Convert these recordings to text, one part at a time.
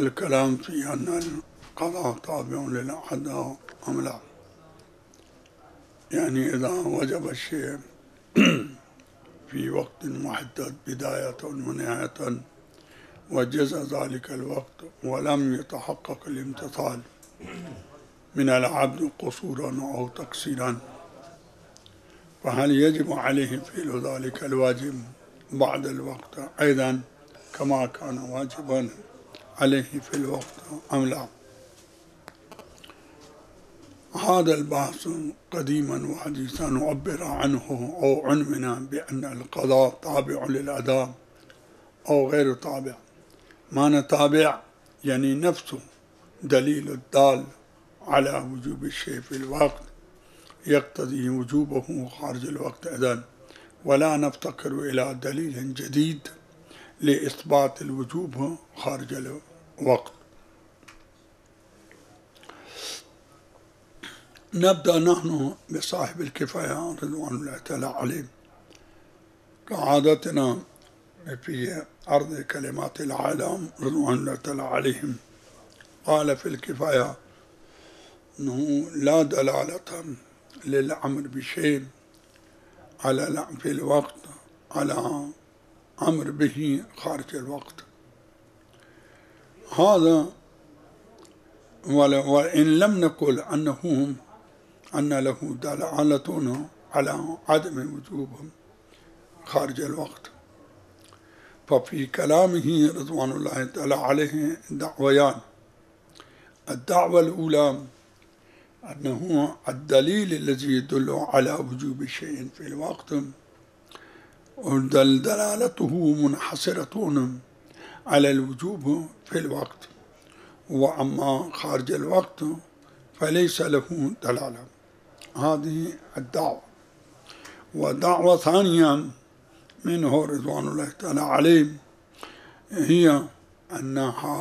الكلام في أن القضاء تابع للأعداء أم لا. يعني إذا وجب الشيء في وقت محدد بداية ونهاية وجز ذلك الوقت ولم يتحقق الامتثال من العبد قصورا أو تقصيرا، فهل يجب عليه فعل ذلك الواجب بعد الوقت أيضا كما كان واجبا عليه في الوقت أم لا؟ هذا البحث قديما وحديثا عبر عنه أو عنونا بأن القضاء تابع للأداء أو غير تابع. معنى تابع يعني نفسه دليل الدال على وجوب الشيء في الوقت يقتضي وجوبه خارج الوقت أيضا، ولا نفتقر إلى دليل جديد لإثبات الوجوب خارج الوقت. نبدأ نحن بصاحب الكفاية رضوان الله تعالى عليه كعادتنا في عرض كلمات العالم رضوان الله تعالى عليهم. قال في الكفاية أنه لا دلالة للأمر بشيء على في الوقت على أمر به خارج الوقت. هذا وإن لم نقل أن له دلالة على عدم وجوبهم خارج الوقت، ففي كلامه رضوان الله تعالى عليه دعويان. الدعوة الأولى أنه الدليل الذي يدل على وجوب شيء في الوقت دلالته منحصرة على الوجوب في الوقت، وأما خارج الوقت فليس له دلالة. هذه الدعوة. ودعوة ثانية منه رضوان الله تعالى عليه هي أن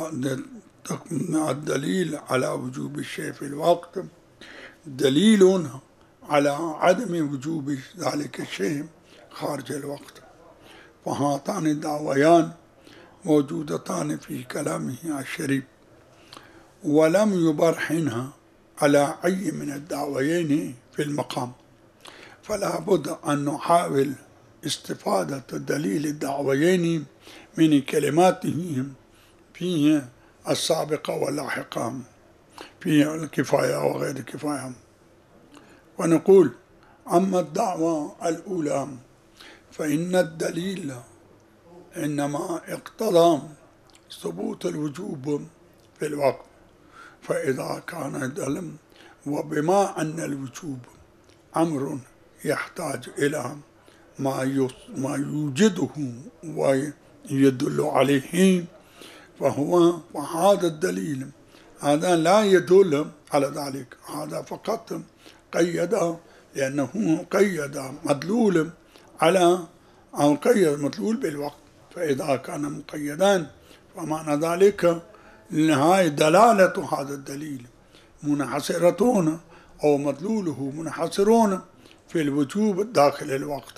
الدليل على وجوب الشيء في الوقت دليل على عدم وجوب ذلك الشيء خارج الوقت. فهاتان الدعويان موجودتان في كلامه الشريف، ولم يبرهنها على أي من الدعويين في المقام، فلا بد أن نحاول استفادة دليل الدعويين من كلماته في السابقة واللاحقة في الكفاية وغير الكفاية. ونقول أما الدعوة الأولى فإن الدليل إنما اقتضى ثبوت الوجوب في الوقت، فإذا كان دلم وبما أن الوجوب أمر يحتاج إلى ما يوجده ويدل عليه فهذا الدليل هذا لا يدل على ذلك، هذا فقط قيد لأنه قيد مدلول على أو قيد مدلول بالوقت، فإذا كان مقيدان فمعنى ذلك لنهاية دلالة هذا الدليل منحصرون أو مدلوله منحصرون في الوجوب داخل الوقت.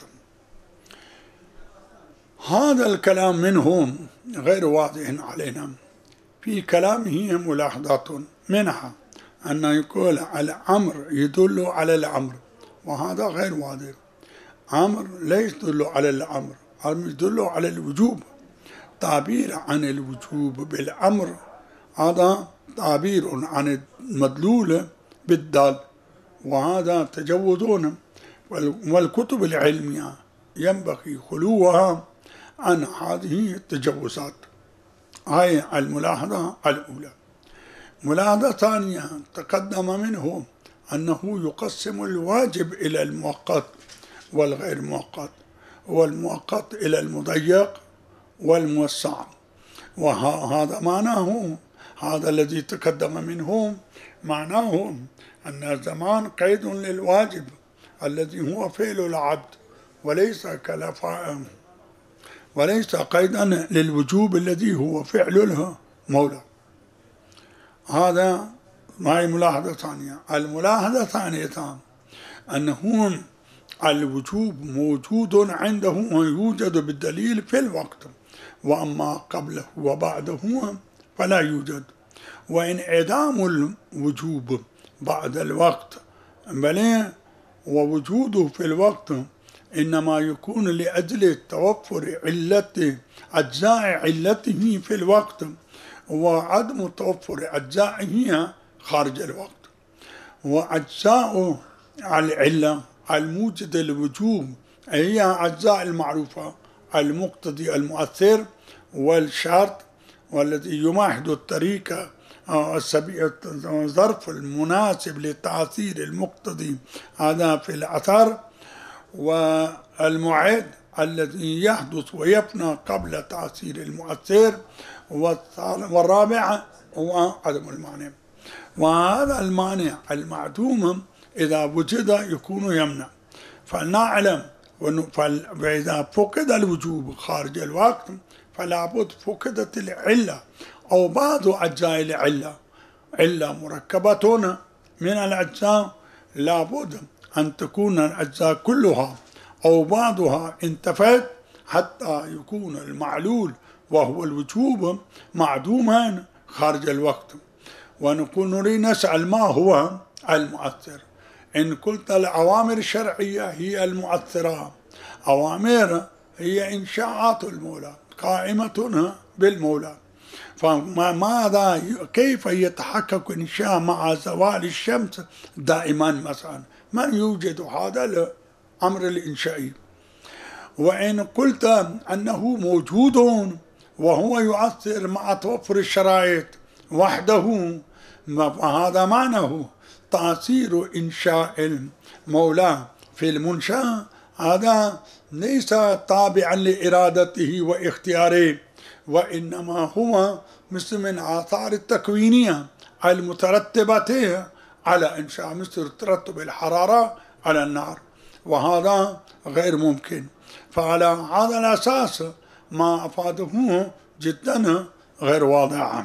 هذا الكلام منهم غير واضح علينا. في كلامه ملاحظات منها أن يقول الأمر يدل على الأمر، وهذا غير واضح. أمر ليس يدل على الأمر، أمر يدل على الوجوب. تعبير عن الوجوب بالأمر هذا تعبير عن المدلول بالدال، وهذا تجوزون، والكتب العلمية ينبغي خلوها عن هذه التجوزات. هاي الملاحظة الأولى. ملاحظة ثانية تقدم منه أنه يقسم الواجب إلى المؤقت والغير مؤقت، والمؤقت إلى المضيق والموسع، وهذا معناه هذا الذي تقدم منه معناه أن الزمان قيد للواجب الذي هو فعل العبد، وليس قيدا للوجوب الذي هو فعل المولى. هذا ما هي ملاحظة ثانية. الملاحظة الثانية أنه الوجوب موجود عنده ويوجد بالدليل في الوقت، وأما قبله وبعده فلا يوجد. وانعدام الوجوب بعد الوقت بل ووجوده في الوقت إنما يكون لأجل توفر أجزاء علته في الوقت، وعدم توفر أجزائه خارج الوقت. وأجزاء العلة الموجدة للوجوب هي أجزاء المعروفة: المقتضي المؤثر، والشرط، والذي يمهد الطريقة الظرف المناسب لتأثير المقتضي هذا في الأثر، والمعد الذي يحدث ويفنى قبل تأثير المؤثر، والرابع هو عدم المانع. وهذا المانع المعدوم إذا وجد يكون يمنع. فلنعلم فإذا فقد الوجوب خارج الوقت فلا بد فقدت العلة أو بعض أجزاء العلة. علة مركبة من الأجزاء لا بد أن تكون الأجزاء كلها أو بعضها انتفت حتى يكون المعلول وهو الوجوب معدوما خارج الوقت. ونقول نريد نسأل ما هو المؤثر. إن قلت الأوامر الشرعية هي المؤثرة، أوامر هي إنشاءات المولى قائمة بالمولى، فماذا كيف يتحقق إنشاء مع زوال الشمس دائما مثلا؟ من يوجد هذا الأمر الإنشائي؟ وإن قلت أنه موجود وهو يؤثر مع توفر الشرائط وحده، فهذا معناه تأثير إنشاء المولى في المنشأ هذا ليس تابعا لإرادته واختياره، وإنما هو مثل من آثار التكوينية المترتبة على إنشاء، مثل ترتب الحرارة على النار، وهذا غير ممكن. فعلى هذا الأساس ما أفاده جدا غير واضح.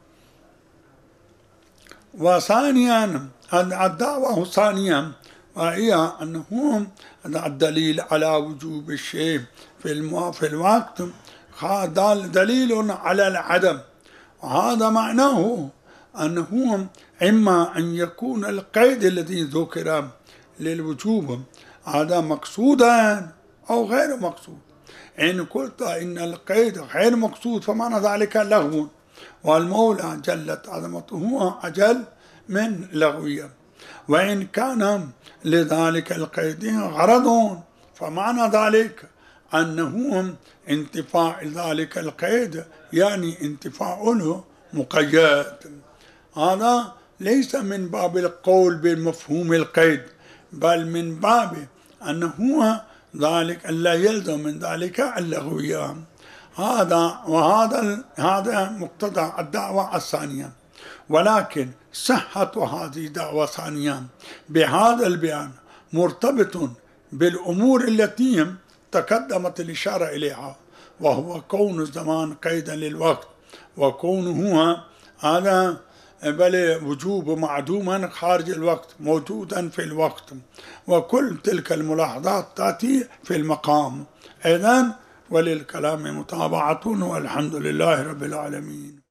وثانيا الدعوة الثانية وهي أنه الدليل على وجوب الشيء في الوقت دليل على العدم، وهذا معناه أنه إما أن يكون القيد الذي ذكر للوجوب هذا مقصودا أو غير مقصود. إن قلت إن القيد غير مقصود فمعنى ذلك لغو، والمولى جلت عظمته أجل من لغوية. وإن كان لذلك القيد غرض فمعنى ذلك أنه انتفاء ذلك القيد يعني انتفاء مقيد. هذا ليس من باب القول بمفهوم القيد، بل من باب أنه ذلك لا يلزم من ذلك اللغوية. هذا مقتضى الدعوة الثانية. ولكن صحة هذه الدعوة الثانية بهذا البيان مرتبط بالأمور التي تقدمت الإشارة إليها، وهو كون الزمان قيدا للوقت، وكونه هذا بل وجوب معدوما خارج الوقت موجودا في الوقت، وكل تلك الملاحظات تأتي في المقام. إذن وللكلام متابعة، والحمد لله رب العالمين.